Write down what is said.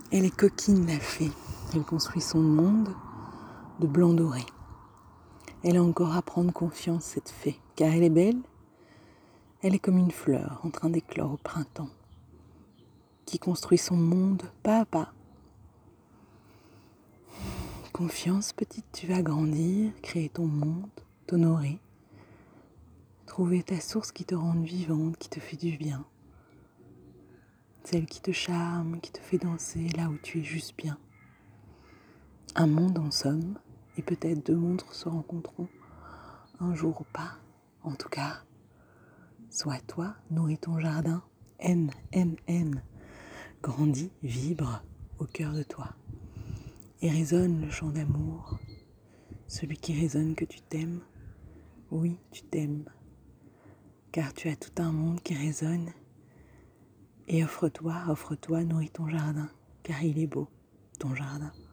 Elle est coquine, la fée. Elle construit son monde de blanc doré. Elle a encore à prendre confiance, cette fée, car elle est belle. Elle est comme une fleur en train d'éclore au printemps, qui construit son monde pas à pas. Confiance, petite, tu vas grandir, créer ton monde, t'honorer, trouver ta source qui te rend vivante, qui te fait du bien. Celle qui te charme, qui te fait danser là où tu es juste bien. Un monde en somme, et peut-être deux mondes se rencontreront un jour ou pas. En tout cas, sois toi, nourris ton jardin, aime, grandis, vibre au cœur de toi. Et résonne le chant d'amour, celui qui résonne que tu t'aimes. Oui, tu t'aimes, car tu as tout un monde qui résonne. Et offre-toi, nourris ton jardin, car il est beau, ton jardin.